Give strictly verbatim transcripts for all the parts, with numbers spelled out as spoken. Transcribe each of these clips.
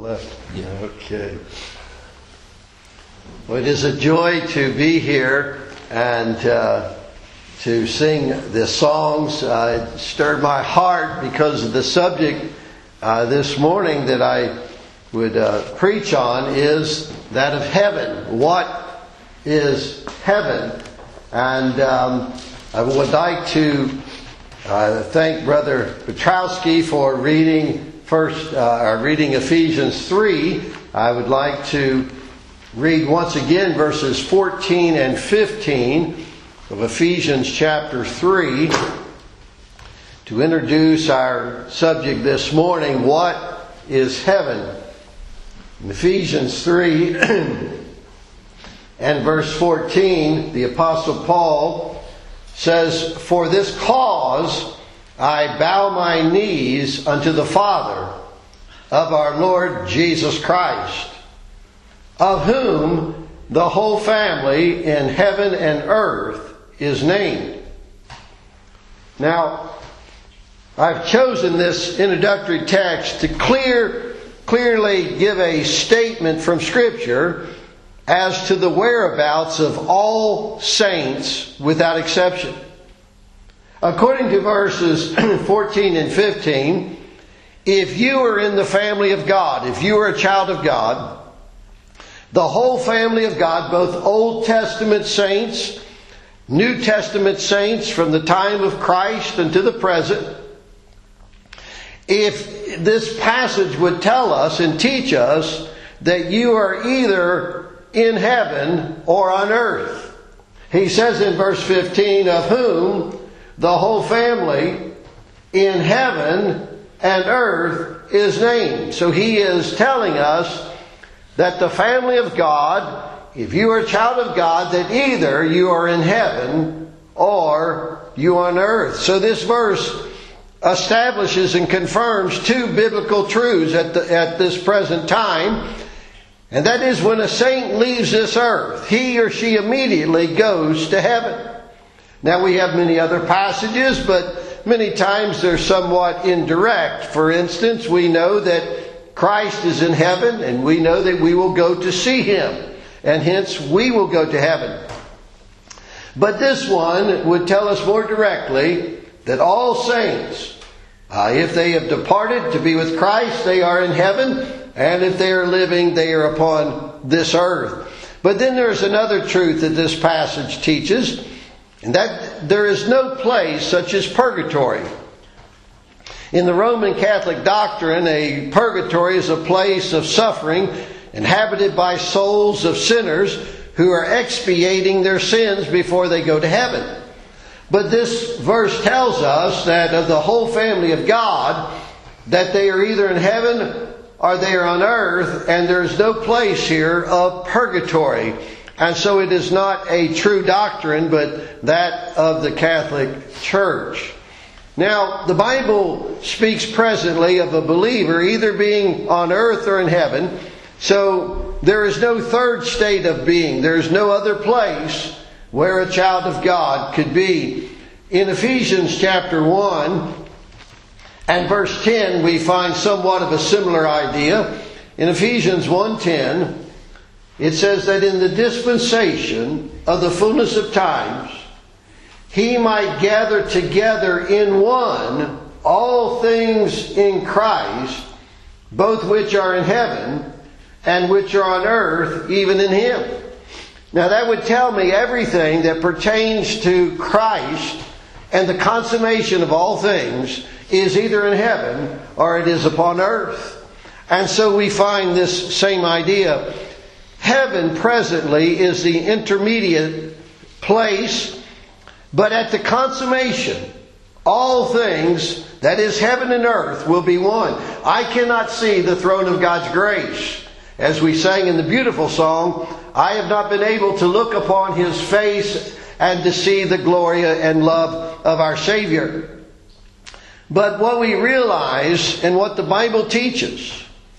Left. Yeah. Okay. Well, it is a joy to be here and uh, to sing the songs. Uh, it stirred my heart because of the subject uh, this morning that I would uh, preach on is that of heaven. What is heaven? And um, I would like to uh, thank Brother Petrowski for reading First, uh, reading Ephesians three. I would like to read once again verses fourteen and fifteen of Ephesians chapter three to introduce our subject this morning, what is heaven? In Ephesians three and verse fourteen, the Apostle Paul says, "For this cause I bow my knees unto the Father of our Lord Jesus Christ, of whom the whole family in heaven and earth is named." Now, I've chosen this introductory text to clear, clearly give a statement from Scripture as to the whereabouts of all saints without exception. According to verses fourteen and fifteen, if you are in the family of God, if you are a child of God, the whole family of God, both Old Testament saints, New Testament saints from the time of Christ unto the present, if this passage would tell us and teach us that you are either in heaven or on earth. He says in verse fifteen, of whom the whole family in heaven and earth is named. So he is telling us that the family of God, if you are a child of God, that either you are in heaven or you are on earth. So this verse establishes and confirms two biblical truths at, the, at this present time. And that is, when a saint leaves this earth, he or she immediately goes to heaven. Now, we have many other passages, but many times they're somewhat indirect. For instance, we know that Christ is in heaven, and we know that we will go to see Him, and hence we will go to heaven. But this one would tell us more directly that all saints, uh, if they have departed to be with Christ, they are in heaven, and if they are living, they are upon this earth. But then there's another truth that this passage teaches, and that there is no place such as purgatory. In the Roman Catholic doctrine, a purgatory is a place of suffering inhabited by souls of sinners who are expiating their sins before they go to heaven. But this verse tells us that of the whole family of God, that they are either in heaven or they are on earth, and there's no place here of purgatory. And so it is not a true doctrine, but that of the Catholic Church. Now, the Bible speaks presently of a believer either being on earth or in heaven. So there is no third state of being. There is no other place where a child of God could be. In Ephesians chapter one and verse ten, we find somewhat of a similar idea. In Ephesians one ten, it says that in the dispensation of the fullness of times, He might gather together in one all things in Christ, both which are in heaven and which are on earth, even in Him. Now that would tell me everything that pertains to Christ and the consummation of all things is either in heaven or it is upon earth. And so we find this same idea. Heaven presently is the intermediate place, but at the consummation, all things, that is heaven and earth, will be one. I cannot see the throne of God's grace. As we sang in the beautiful song, I have not been able to look upon His face and to see the glory and love of our Savior. But what we realize and what the Bible teaches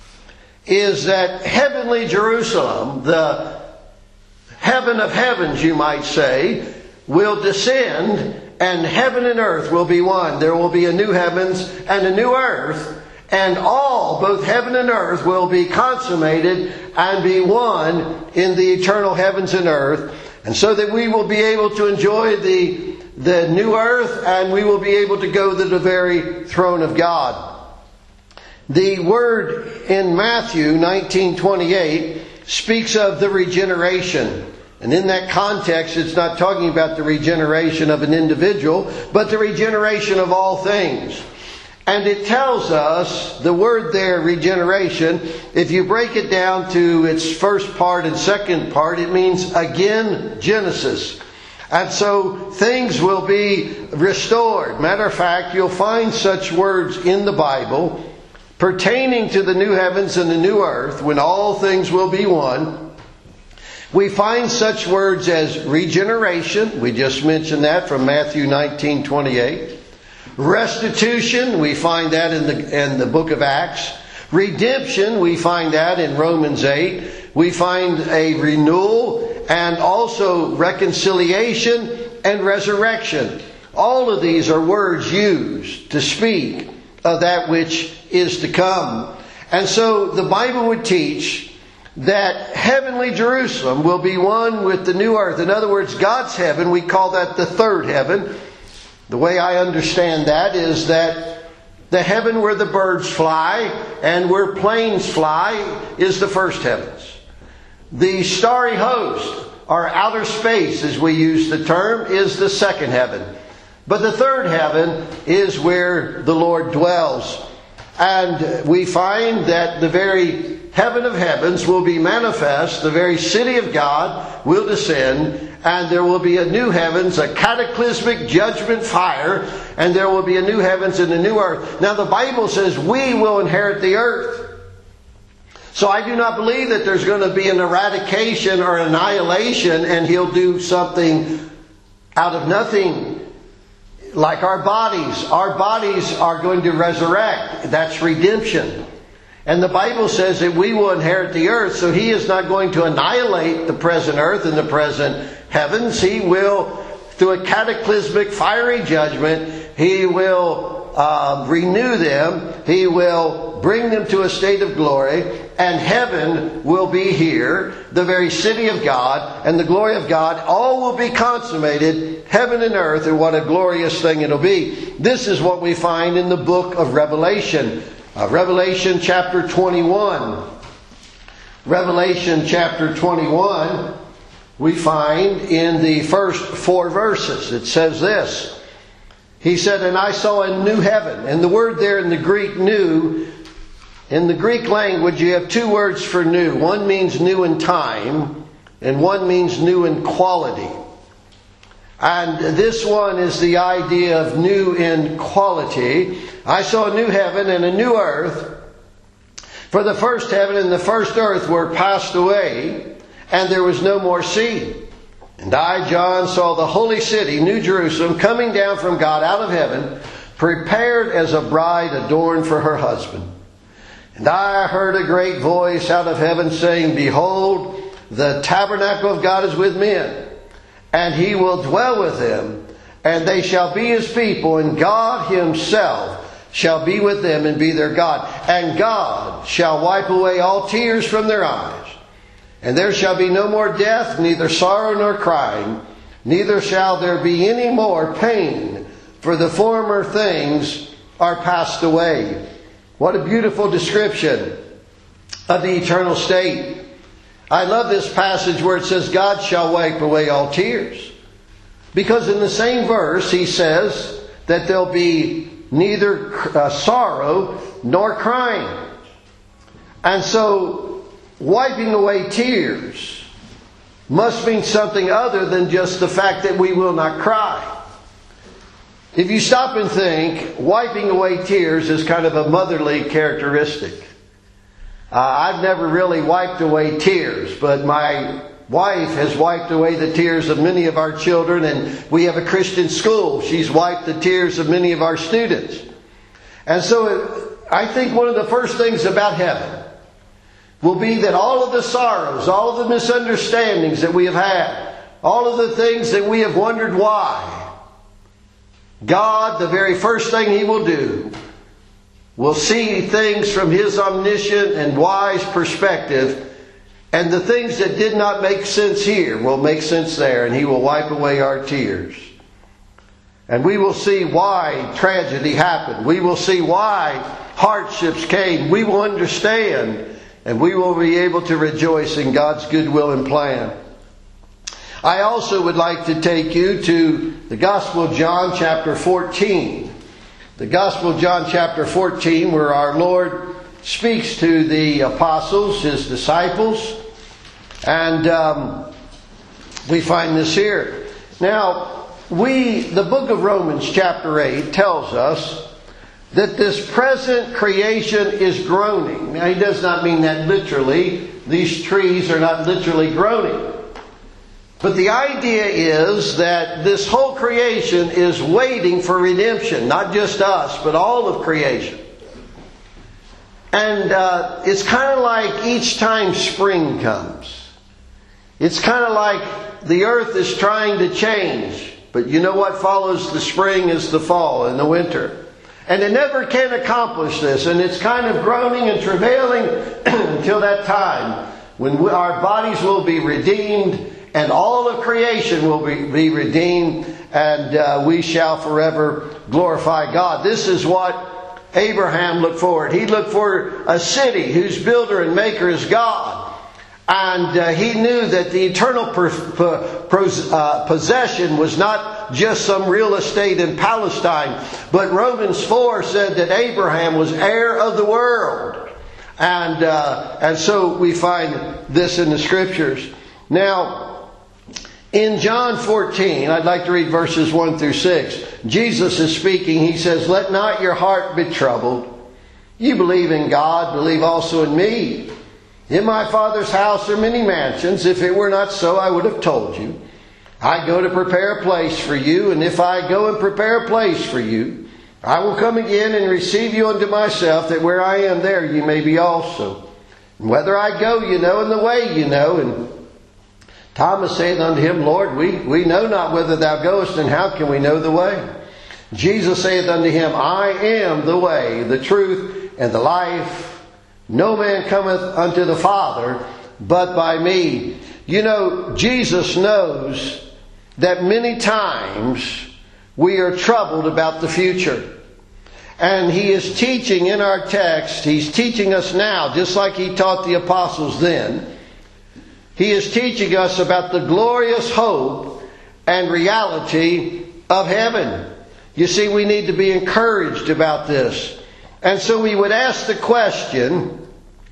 is that heavenly Jerusalem, the heaven of heavens, you might say, will descend, and heaven and earth will be one. There will be a new heavens and a new earth, and all, both heaven and earth, will be consummated and be one in the eternal heavens and earth. And so that we will be able to enjoy the, the new earth, and we will be able to go to the very throne of God. The word in Matthew nineteen twenty-eight speaks of the regeneration. And in that context, it's not talking about the regeneration of an individual, but the regeneration of all things. And it tells us, the word there, regeneration, if you break it down to its first part and second part, it means again Genesis. And so things will be restored. Matter of fact, you'll find such words in the Bible pertaining to the new heavens and the new earth, when all things will be one. We find such words as regeneration. We just mentioned that from Matthew nineteen twenty-eight. Restitution, we find that in the, in the book of Acts. Redemption, we find that in Romans eight. We find a renewal and also reconciliation and resurrection. All of these are words used to speak of that which is to come. And so the Bible would teach that heavenly Jerusalem will be one with the new earth. In other words, God's heaven, we call that the third heaven. The way I understand that is that the heaven where the birds fly and where planes fly is the first heavens. The starry host, or outer space as we use the term, is the second heaven. But the third heaven is where the Lord dwells. And we find that the very heaven of heavens will be manifest. The very city of God will descend. And there will be a new heavens, a cataclysmic judgment fire. And there will be a new heavens and a new earth. Now the Bible says we will inherit the earth. So I do not believe that there's going to be an eradication or annihilation and He'll do something out of nothing. Like our bodies. Our bodies are going to resurrect. That's redemption. And the Bible says that we will inherit the earth. So He is not going to annihilate the present earth and the present heavens. He will, through a cataclysmic fiery judgment, He will uh, renew them. He will bring them to a state of glory. And heaven will be here, the very city of God, and the glory of God. All will be consummated, heaven and earth, and what a glorious thing it'll be. This is what we find in the book of Revelation. Uh, Revelation chapter twenty-one. Revelation chapter twenty-one, we find in the first four verses. It says this. He said, "And I saw a new heaven." And the word there in the Greek, new, in the Greek language, you have two words for new. One means new in time, and one means new in quality. And this one is the idea of new in quality. I saw a new heaven and a new earth. For the first heaven and the first earth were passed away, and there was no more sea. And I, John, saw the holy city, New Jerusalem, coming down from God out of heaven, prepared as a bride adorned for her husband. And I heard a great voice out of heaven saying, "Behold, the tabernacle of God is with men, and He will dwell with them, and they shall be His people, and God Himself shall be with them and be their God. And God shall wipe away all tears from their eyes. And there shall be no more death, neither sorrow nor crying, neither shall there be any more pain, for the former things are passed away." What a beautiful description of the eternal state. I love this passage where it says, God shall wipe away all tears. Because in the same verse, He says that there'll be neither uh, sorrow nor crying. And so, wiping away tears must mean something other than just the fact that we will not cry. If you stop and think, wiping away tears is kind of a motherly characteristic. Uh, I've never really wiped away tears, but my wife has wiped away the tears of many of our children, and we have a Christian school. She's wiped the tears of many of our students. And so I think one of the first things about heaven will be that all of the sorrows, all of the misunderstandings that we have had, all of the things that we have wondered why, God, the very first thing He will do will see things from His omniscient and wise perspective, and the things that did not make sense here will make sense there, and He will wipe away our tears. And we will see why tragedy happened. We will see why hardships came. We will understand, and we will be able to rejoice in God's goodwill and plan. I also would like to take you to the Gospel of John chapter fourteen. The Gospel of John chapter fourteen, where our Lord speaks to the apostles, His disciples. And um, we find this here. Now, we, the book of Romans chapter eight tells us that this present creation is groaning. Now, he does not mean that literally. These trees are not literally groaning. But the idea is that this whole creation is waiting for redemption. Not just us, but all of creation. And uh, it's kind of like each time spring comes. It's kind of like the earth is trying to change. But you know what follows the spring is the fall and the winter. And it never can accomplish this. And it's kind of groaning and travailing until that time when we, our bodies will be redeemed and all of creation will be, be redeemed, and uh, we shall forever glorify God. This is what Abraham looked forward. He looked for a city whose builder and maker is God. And uh, he knew that the eternal per, per, per, uh, possession was not just some real estate in Palestine. But Romans four said that Abraham was heir of the world. And, uh, and so we find this in the Scriptures. Now, in John fourteen, I'd like to read verses one through six. Jesus is speaking. He says, "Let not your heart be troubled. You believe in God, believe also in me. In my Father's house are many mansions. If it were not so, I would have told you. I go to prepare a place for you, and if I go and prepare a place for you, I will come again and receive you unto myself, that where I am, there you may be also. And whether I go, you know, and the way you know." And Thomas saith unto Him, "Lord, we, we know not whither thou goest, and how can we know the way?" Jesus saith unto him, "I am the way, the truth, and the life. No man cometh unto the Father but by me." You know, Jesus knows that many times we are troubled about the future. And He is teaching in our text, He's teaching us now, just like He taught the apostles then. He is teaching us about the glorious hope and reality of heaven. You see, we need to be encouraged about this. And so we would ask the question,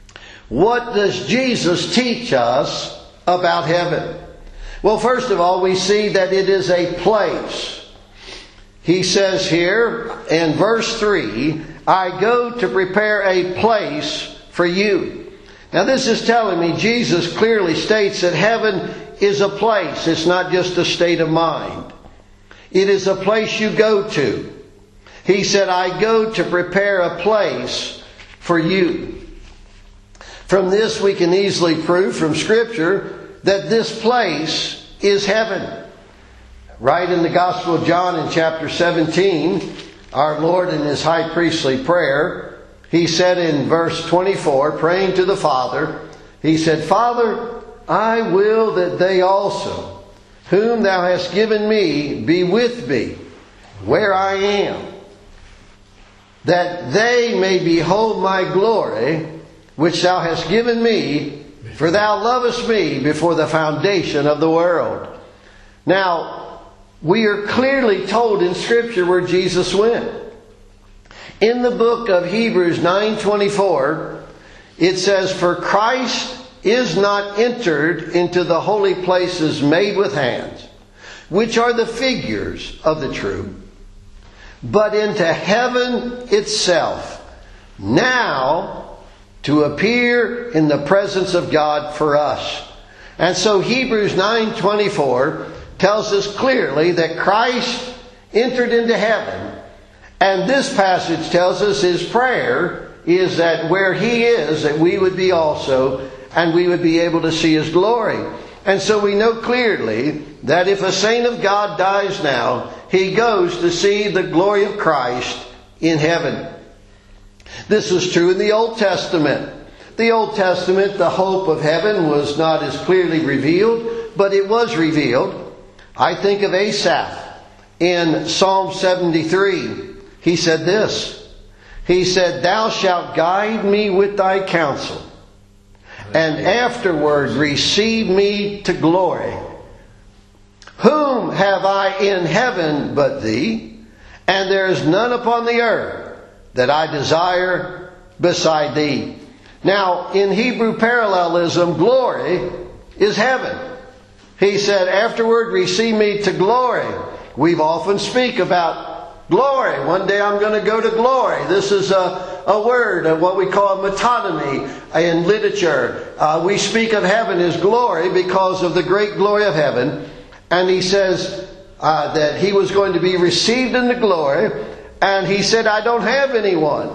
what does Jesus teach us about heaven? Well, first of all, we see that it is a place. He says here in verse three, "I go to prepare a place for you." Now this is telling me Jesus clearly states that heaven is a place. It's not just a state of mind. It is a place you go to. He said, "I go to prepare a place for you." From this we can easily prove from Scripture that this place is heaven. Right in the Gospel of John in chapter seventeen, our Lord in His high priestly prayer, He said in verse twenty-four, praying to the Father, He said, "Father, I will that they also, whom Thou hast given me, be with me where I am, that they may behold my glory, which Thou hast given me, for Thou lovest me before the foundation of the world." Now, we are clearly told in Scripture where Jesus went. In the book of Hebrews nine twenty-four, it says, "For Christ is not entered into the holy places made with hands, which are the figures of the true, but into heaven itself, now to appear in the presence of God for us." And so Hebrews nine twenty-four tells us clearly that Christ entered into heaven. And this passage tells us His prayer is that where He is, that we would be also, and we would be able to see His glory. And so we know clearly that if a saint of God dies now, he goes to see the glory of Christ in heaven. This was true in the Old Testament. The Old Testament, the hope of heaven was not as clearly revealed, but it was revealed. I think of Asaph in Psalm seventy-three. He said this. He said, "Thou shalt guide me with thy counsel, and afterward receive me to glory. Whom have I in heaven but thee? And there is none upon the earth that I desire beside thee." Now, in Hebrew parallelism, glory is heaven. He said, afterward receive me to glory. We've often speak about glory. One day I'm going to go to glory. This is a, a word of what we call metonymy in literature. Uh, we speak of heaven as glory because of the great glory of heaven. And he says uh, that he was going to be received into glory. And he said, I don't have anyone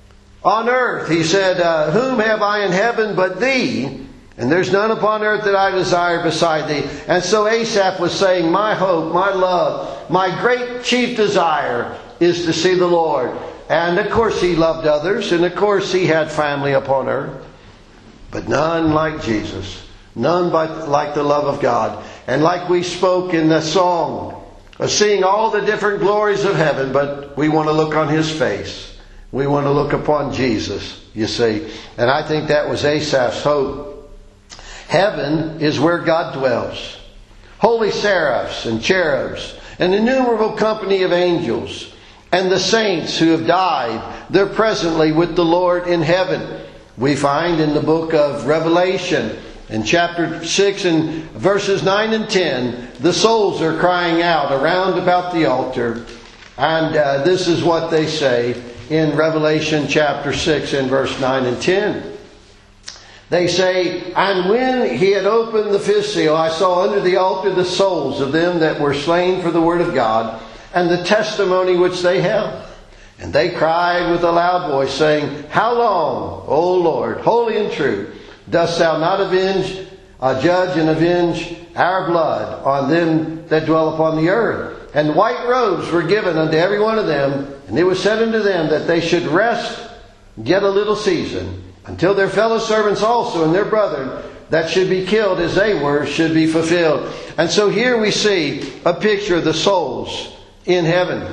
on earth. He said, uh, whom have I in heaven but thee? And there's none upon earth that I desire beside thee. And so Asaph was saying, my hope, my love, my great chief desire is to see the Lord. And of course he loved others. And of course he had family upon earth. But none like Jesus. None but like the love of God. And like we spoke in the song, of seeing all the different glories of heaven, but we want to look on His face. We want to look upon Jesus, you see. And I think that was Asaph's hope. Heaven is where God dwells. Holy seraphs and cherubs, an innumerable company of angels, and the saints who have died, they're presently with the Lord in heaven. We find in the book of Revelation, in chapter six and verses nine and ten, the souls are crying out around about the altar. And uh, this is what they say in Revelation chapter six and verse nine and ten. They say, and when he had opened the fifth seal, I saw under the altar the souls of them that were slain for the word of God, and the testimony which they held. And they cried with a loud voice, saying, How long, O Lord, holy and true, dost thou not avenge, uh, judge and avenge our blood on them that dwell upon the earth? And white robes were given unto every one of them, and it was said unto them that they should rest yet a little season, until their fellow servants also and their brethren that should be killed as they were should be fulfilled. And so here we see a picture of the souls in heaven.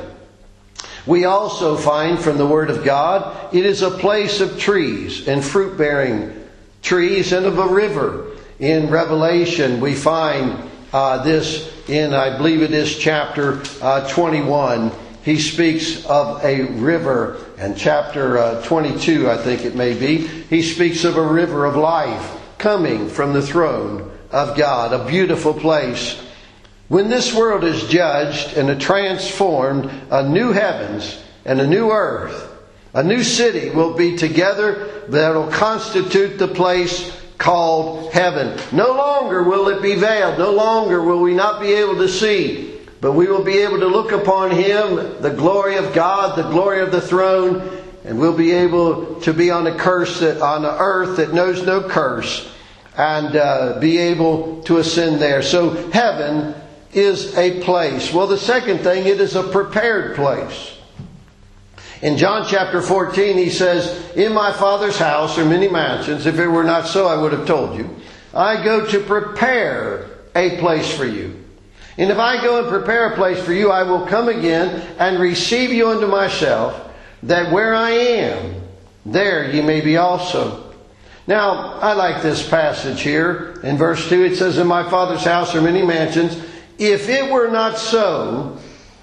We also find from the Word of God, it is a place of trees and fruit-bearing trees and of a river. In Revelation we find uh, this in, I believe it is chapter uh, twenty-one. He speaks of a river. And chapter uh, twenty-two, I think it may be, he speaks of a river of life coming from the throne of God. A beautiful place. When this world is judged and transformed, a new heavens and a new earth, a new city will be together that will constitute the place called heaven. No longer will it be veiled. No longer will we not be able to see. But we will be able to look upon Him, the glory of God, the glory of the throne, and we'll be able to be on a curse that on the earth that knows no curse, and uh, be able to ascend there. So heaven is a place. Well, the second thing, it is a prepared place. In John chapter fourteen, He says, In my Father's house are many mansions. If it were not so, I would have told you. I go to prepare a place for you. And if I go and prepare a place for you, I will come again and receive you unto myself, that where I am, there ye may be also. Now, I like this passage here. In verse two, it says, In my Father's house are many mansions. If it were not so,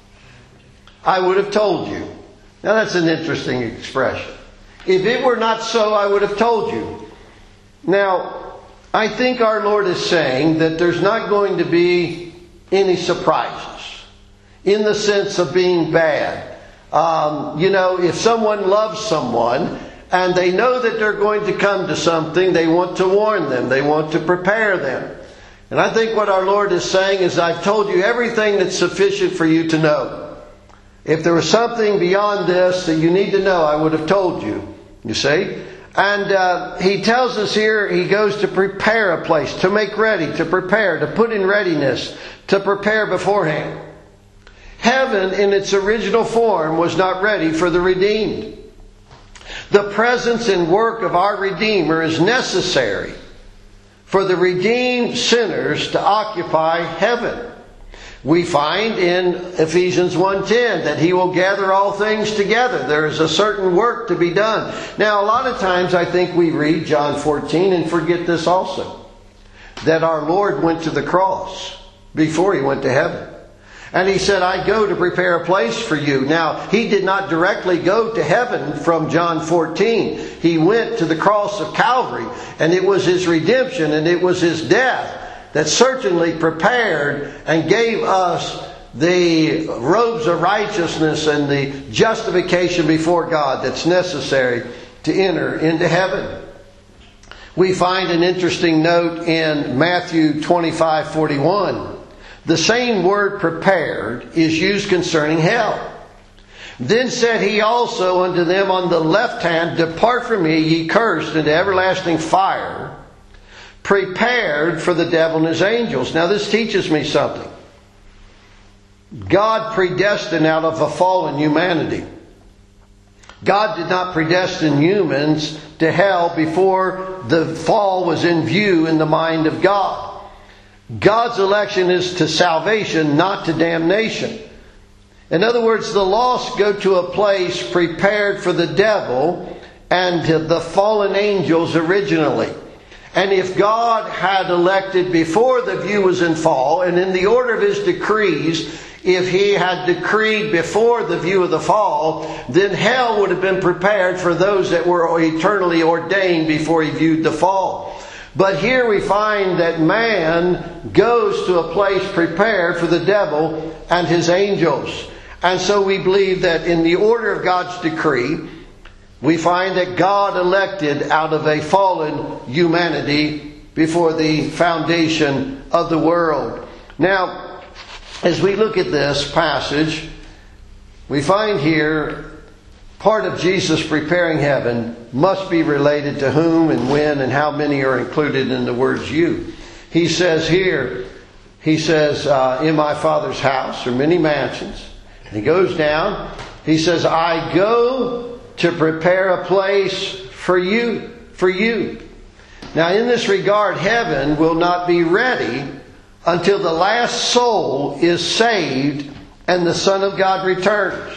I would have told you. Now, that's an interesting expression. If it were not so, I would have told you. Now, I think our Lord is saying that there's not going to be any surprises in the sense of being bad. Um, you know, if someone loves someone and they know that they're going to come to something, they want to warn them. They want to prepare them. And I think what our Lord is saying is, I've told you everything that's sufficient for you to know. If there was something beyond this that you need to know, I would have told you. You see? And uh, He tells us here, He goes to prepare a place, to make ready, to prepare, to put in readiness, to prepare beforehand. Heaven in its original form was not ready for the redeemed. The presence and work of our Redeemer is necessary for the redeemed sinners to occupy heaven. We find in Ephesians one ten that He will gather all things together. There is a certain work to be done. Now, a lot of times I think we read John fourteen and forget this also. That our Lord went to the cross before He went to heaven. And He said, I go to prepare a place for you. Now, He did not directly go to heaven from John fourteen. He went to the cross of Calvary. And it was His redemption and it was His death that certainly prepared and gave us the robes of righteousness and the justification before God that's necessary to enter into heaven. We find an interesting note in Matthew twenty-five forty-one. The same word prepared is used concerning hell. Then said He also unto them on the left hand, Depart from me, ye cursed, into everlasting fire, prepared for the devil and his angels. Now this teaches me something. God predestined out of a fallen humanity. God did not predestine humans to hell before the fall was in view in the mind of God. God's election is to salvation, not to damnation. In other words, the lost go to a place prepared for the devil and the fallen angels originally. And if God had elected before the view was in fall, and in the order of His decrees, if He had decreed before the view of the fall, then hell would have been prepared for those that were eternally ordained before He viewed the fall. But here we find that man goes to a place prepared for the devil and his angels. And so we believe that in the order of God's decree, we find that God elected out of a fallen humanity before the foundation of the world. Now, as we look at this passage, we find here part of Jesus preparing heaven must be related to whom and when and how many are included in the words you. He says here, He says, uh, in my Father's house are many mansions. And He goes down, He says, I go to prepare a place for you, for you. Now in this regard, heaven will not be ready until the last soul is saved and the Son of God returns.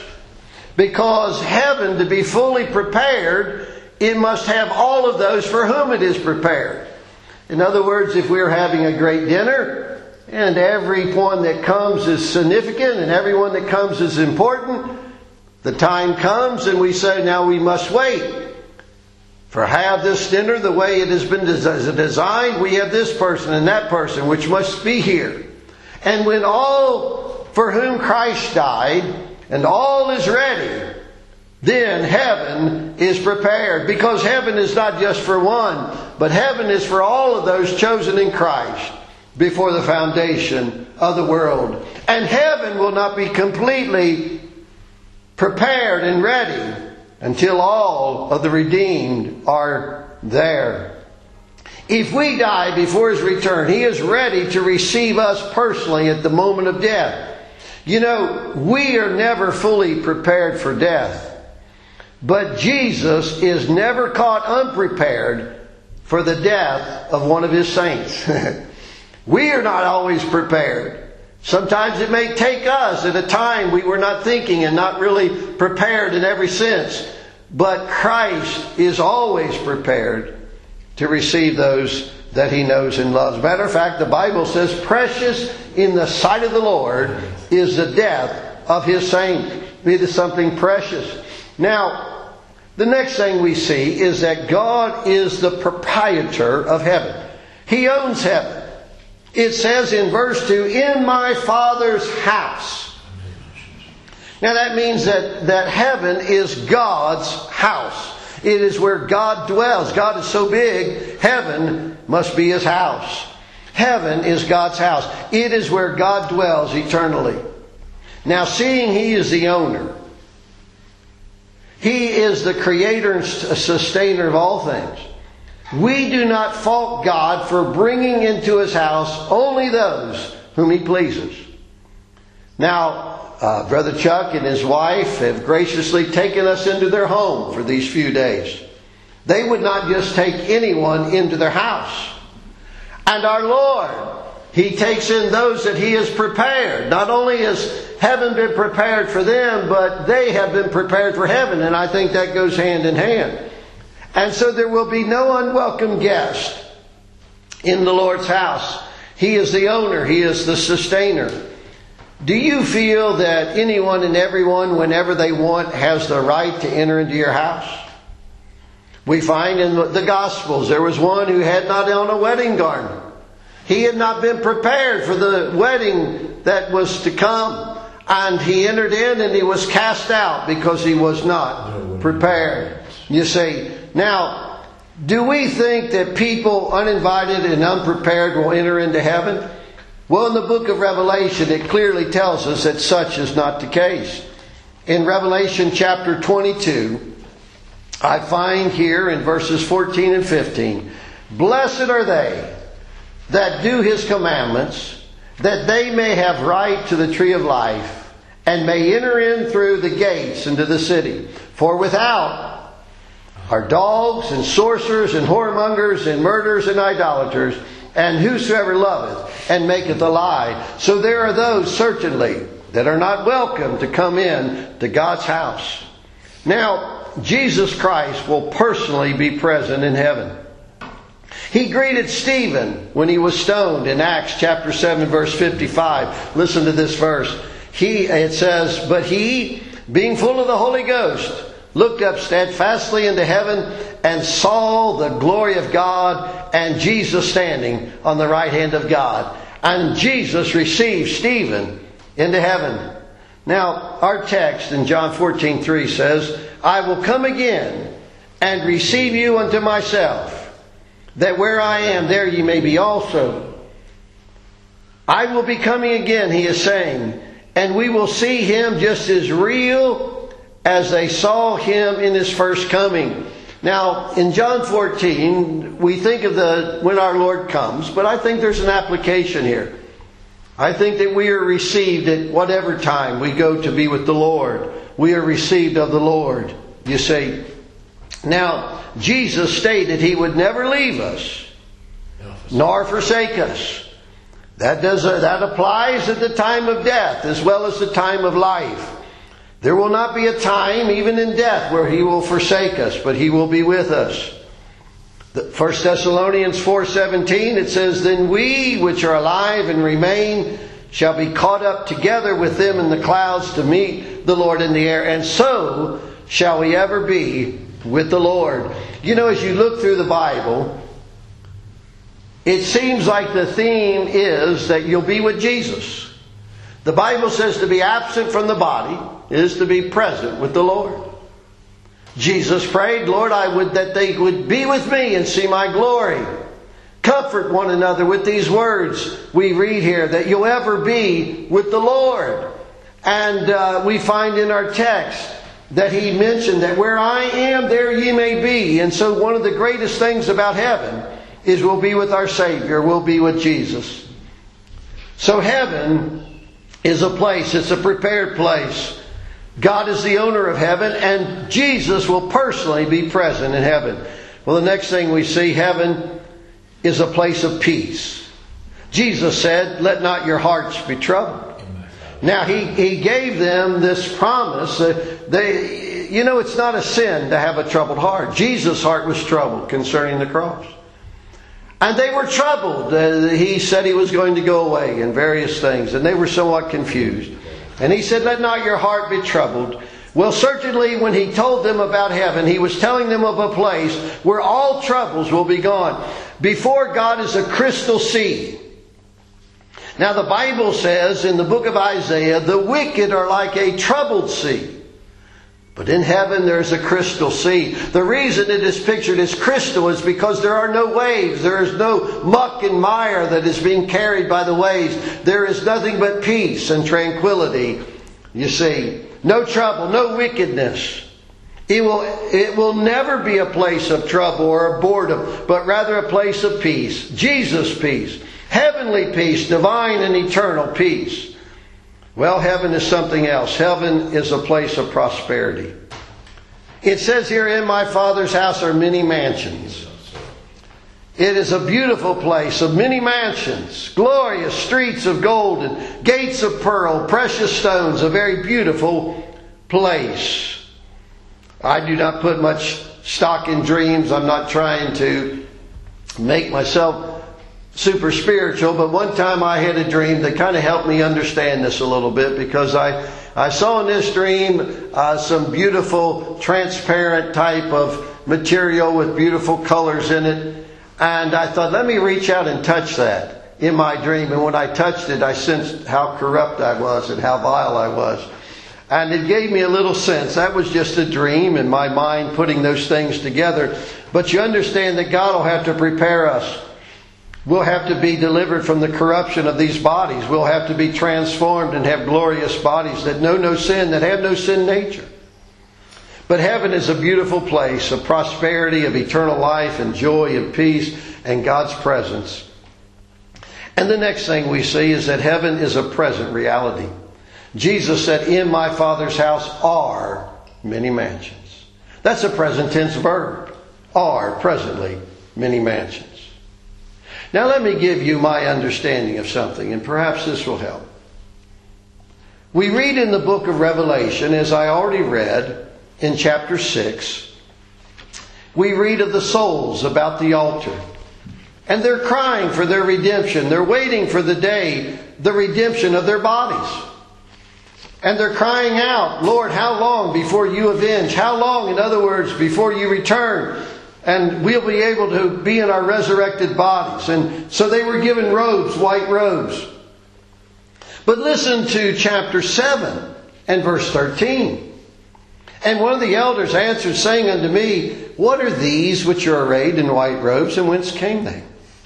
Because heaven, to be fully prepared, it must have all of those for whom it is prepared. In other words, if we're having a great dinner, and every one that comes is significant, and everyone that comes is important, the time comes and we say, now we must wait. For have this dinner the way it has been designed, we have this person and that person, which must be here. And when all for whom Christ died, and all is ready, then heaven is prepared. Because heaven is not just for one, but heaven is for all of those chosen in Christ before the foundation of the world. And heaven will not be completely prepared and ready until all of the redeemed are there. If we die before His return, He is ready to receive us personally at the moment of death. You know, we are never fully prepared for death. But Jesus is never caught unprepared for the death of one of His saints. We are not always prepared. Sometimes it may take us at a time we were not thinking and not really prepared in every sense. But Christ is always prepared to receive those that He knows and loves. Matter of fact, the Bible says, precious in the sight of the Lord is the death of His saints. It is something precious. Now, the next thing we see is that God is the proprietor of heaven. He owns heaven. It says in verse two, in my Father's house. Now that means that, that heaven is God's house. It is where God dwells. God is so big, heaven must be His house. Heaven is God's house. It is where God dwells eternally. Now, seeing He is the owner, He is the creator and sustainer of all things, we do not fault God for bringing into His house only those whom He pleases. Now, uh, Brother Chuck and his wife have graciously taken us into their home for these few days. They would not just take anyone into their house. And our Lord, He takes in those that He has prepared. Not only has heaven been prepared for them, but they have been prepared for heaven. And I think that goes hand in hand. And so there will be no unwelcome guest in the Lord's house. He is the owner. He is the sustainer. Do you feel that anyone and everyone, whenever they want, has the right to enter into your house? We find in the Gospels there was one who had not on a wedding garment. He had not been prepared for the wedding that was to come. And he entered in and he was cast out because he was not prepared. You see, now, do we think that people uninvited and unprepared will enter into heaven? Well, in the book of Revelation, it clearly tells us that such is not the case. In Revelation chapter twenty-two, I find here in verses fourteen and fifteen, "Blessed are they that do His commandments, that they may have right to the tree of life, and may enter in through the gates into the city. For without are dogs and sorcerers and whoremongers and murderers and idolaters, and whosoever loveth and maketh a lie. So there are those certainly that are not welcome to come in to God's house." Now, Jesus Christ will personally be present in heaven. He greeted Stephen when he was stoned in Acts chapter seven verse fifty-five. Listen to this verse. He, it says, "But he, being full of the Holy Ghost, looked up steadfastly into heaven and saw the glory of God and Jesus standing on the right hand of God." And Jesus received Stephen into heaven. Now, our text in John fourteen three says, "I will come again and receive you unto myself, that where I am, there ye may be also." I will be coming again, He is saying, and we will see Him just as real as they saw Him in His first coming. Now, in John fourteen, we think of the when our Lord comes, but I think there's an application here. I think that we are received at whatever time we go to be with the Lord. We are received of the Lord, you see. Now, Jesus stated He would never leave us, nor forsake us. That does uh, that applies at the time of death as well as the time of life. There will not be a time, even in death, where He will forsake us, but He will be with us. First Thessalonians four seventeen, it says, "Then we which are alive and remain shall be caught up together with them in the clouds to meet the Lord in the air. And so shall we ever be with the Lord." You know, as you look through the Bible, it seems like the theme is that you'll be with Jesus. The Bible says to be absent from the body is to be present with the Lord. Jesus prayed, "Lord, I would that they would be with me and see my glory." Comfort one another with these words we read here, that you'll ever be with the Lord. And uh, we find in our text that He mentioned that where I am, there ye may be. And so one of the greatest things about heaven is we'll be with our Savior. We'll be with Jesus. So heaven is a place. It's a prepared place. God is the owner of heaven, and Jesus will personally be present in heaven. Well, the next thing we see, heaven is a place of peace. Jesus said, "Let not your hearts be troubled." Now, He, he gave them this promise. Uh, they, you know, it's not a sin to have a troubled heart. Jesus' heart was troubled concerning the cross. And they were troubled. Uh, he said He was going to go away and various things, and they were somewhat confused. And He said, "Let not your heart be troubled." Well, certainly when He told them about heaven, He was telling them of a place where all troubles will be gone. Before God is a crystal sea. Now the Bible says in the book of Isaiah, "The wicked are like a troubled sea." But in heaven there's a crystal sea. The reason it is pictured as crystal is because there are no waves. There is no muck and mire that is being carried by the waves. There is nothing but peace and tranquility. You see, no trouble, no wickedness. It will, it will never be a place of trouble or boredom, but rather a place of peace. Jesus' peace. Heavenly peace, divine and eternal peace. Well, heaven is something else. Heaven is a place of prosperity. It says here, in my Father's house are many mansions. It is a beautiful place of many mansions, glorious streets of gold and gates of pearl, precious stones, a very beautiful place. I do not put much stock in dreams. I'm not trying to make myself super spiritual, but one time I had a dream that kind of helped me understand this a little bit, because I, I saw in this dream uh, some beautiful transparent type of material with beautiful colors in it. And I thought, let me reach out and touch that in my dream. And when I touched it, I sensed how corrupt I was and how vile I was. And it gave me a little sense. That was just a dream in my mind putting those things together. But you understand that God will have to prepare us. We'll have to be delivered from the corruption of these bodies. We'll have to be transformed and have glorious bodies that know no sin, that have no sin nature. But heaven is a beautiful place of prosperity, of eternal life and joy and peace and God's presence. And the next thing we see is that heaven is a present reality. Jesus said, in my Father's house are many mansions. That's a present tense verb. Are presently many mansions. Now let me give you my understanding of something, and perhaps this will help. We read in the book of Revelation, as I already read, in chapter six, we read of the souls about the altar. And they're crying for their redemption. They're waiting for the day, the redemption of their bodies. And they're crying out, Lord, how long before you avenge? How long, in other words, before you return? And we'll be able to be in our resurrected bodies. And so they were given robes, white robes. But listen to chapter seven and verse thirteen. And one of the elders answered, saying unto me, what are these which are arrayed in white robes, and whence came they?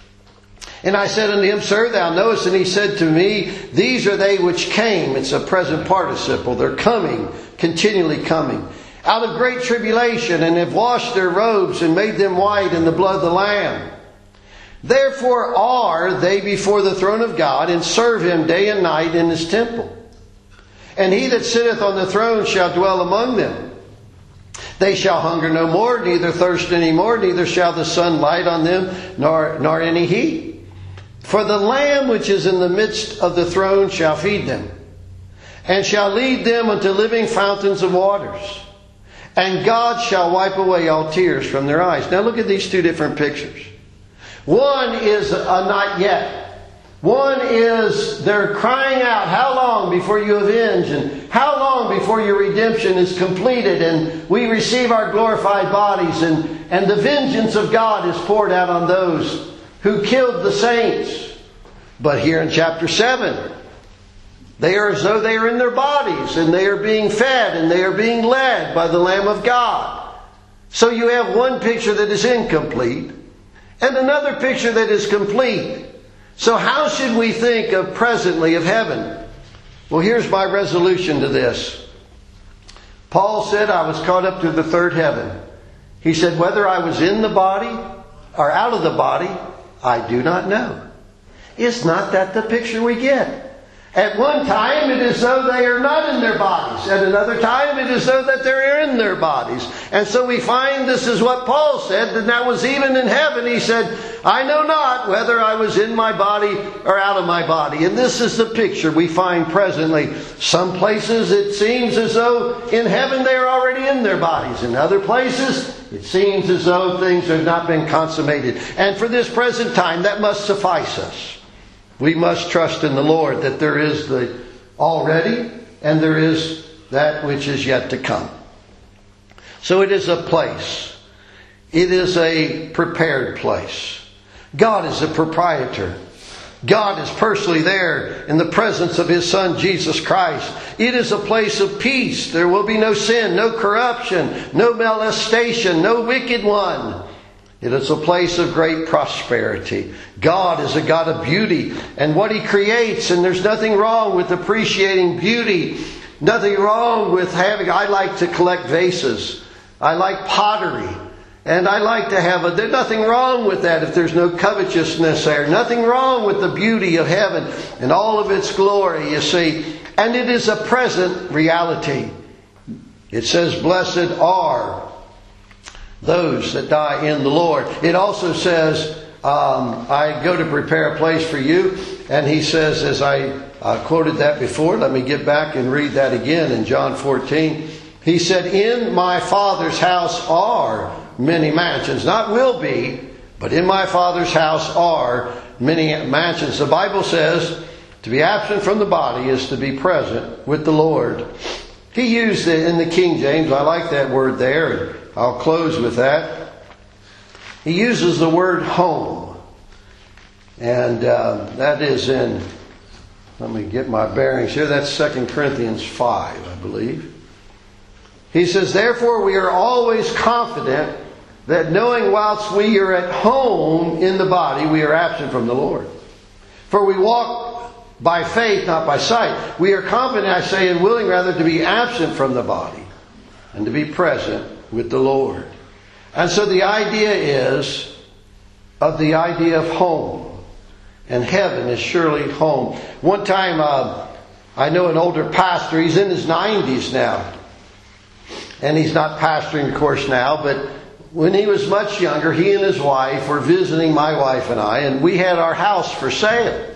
And I said unto him, Sir, thou knowest. And he said to me, these are they which came. It's a present participle. They're coming, continually coming, out of great tribulation, and have washed their robes and made them white in the blood of the Lamb. Therefore are they before the throne of God, and serve Him day and night in His temple. And He that sitteth on the throne shall dwell among them. They shall hunger no more, neither thirst any more, neither shall the sun light on them, nor, nor any heat. For the Lamb which is in the midst of the throne shall feed them, and shall lead them unto living fountains of waters. And God shall wipe away all tears from their eyes. Now look at these two different pictures. One is a not yet. One is they're crying out, how long before you avenge? And how long before your redemption is completed and we receive our glorified bodies, and, and the vengeance of God is poured out on those who killed the saints. But here in chapter seven, they are as though they are in their bodies, and they are being fed and they are being led by the Lamb of God. So you have one picture that is incomplete and another picture that is complete. So how should we think of presently of heaven? Well, here's my resolution to this. Paul said, I was caught up to the third heaven. He said, whether I was in the body or out of the body, I do not know. Is not that the picture we get? At one time, it is though they are not in their bodies. At another time, it is though that they're in their bodies. And so we find this is what Paul said, that that was even in heaven. He said, I know not whether I was in my body or out of my body. And this is the picture we find presently. Some places it seems as though in heaven they are already in their bodies. In other places, it seems as though things have not been consummated. And for this present time, that must suffice us. We must trust in the Lord that there is the already and there is that which is yet to come. So it is a place. It is a prepared place. God is the proprietor. God is personally there in the presence of His Son, Jesus Christ. It is a place of peace. There will be no sin, no corruption, no molestation, no wicked one. It is a place of great prosperity. God is a God of beauty and what He creates. And there's nothing wrong with appreciating beauty. Nothing wrong with having... I like to collect vases. I like pottery. And I like to have a... There's nothing wrong with that if there's no covetousness there. Nothing wrong with the beauty of heaven and all of its glory, you see. And it is a present reality. It says, blessed are those that die in the Lord. It also says, um, I go to prepare a place for you. And he says, as I uh, quoted that before, let me get back and read that again in John fourteen. He said, in my Father's house are many mansions. Not will be, but in my Father's house are many mansions. The Bible says to be absent from the body is to be present with the Lord. He used it in the King James. I like that word there. I'll close with that. He uses the word home. And uh, that is in, let me get my bearings here. That's Second Corinthians five, I believe. He says, therefore we are always confident that knowing whilst we are at home in the body, we are absent from the Lord. For we walk by faith, not by sight. We are confident, I say, and willing rather to be absent from the body and to be present with the Lord. And so the idea is of the idea of home. And heaven is surely home. One time, uh, I know an older pastor, he's in his nineties now. And he's not pastoring, of course, now, but when he was much younger, he and his wife were visiting my wife and I, and we had our house for sale.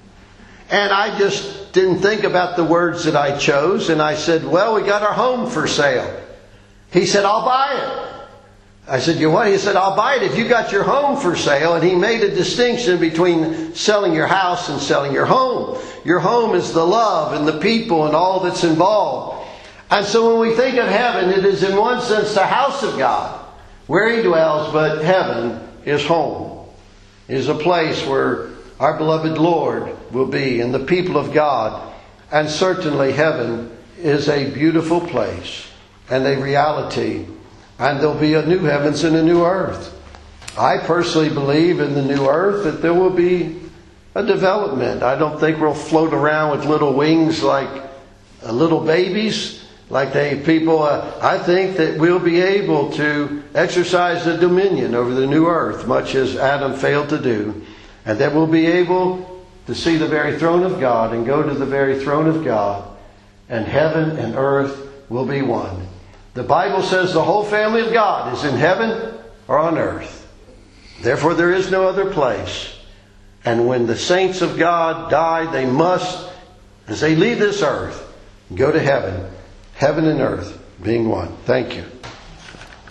And I just didn't think about the words that I chose, and I said, well, we got our home for sale. He said, I'll buy it. I said, you what? He said, I'll buy it if you got your home for sale. And he made a distinction between selling your house and selling your home. Your home is the love and the people and all that's involved. And so when we think of heaven, it is in one sense the house of God, where He dwells, but heaven is home. It is a place where our beloved Lord will be and the people of God. And certainly heaven is a beautiful place and a reality. And there'll be a new heavens and a new earth. I personally believe in the new earth that there will be a development. I don't think we'll float around with little wings like uh, little babies. Like they people, uh, I think that we'll be able to exercise the dominion over the new earth, much as Adam failed to do. And that we'll be able to see the very throne of God and go to the very throne of God. And heaven and earth will be one. The Bible says the whole family of God is in heaven or on earth. Therefore there is no other place. And when the saints of God die, they must, as they leave this earth, go to heaven. Heaven and earth being one. Thank you.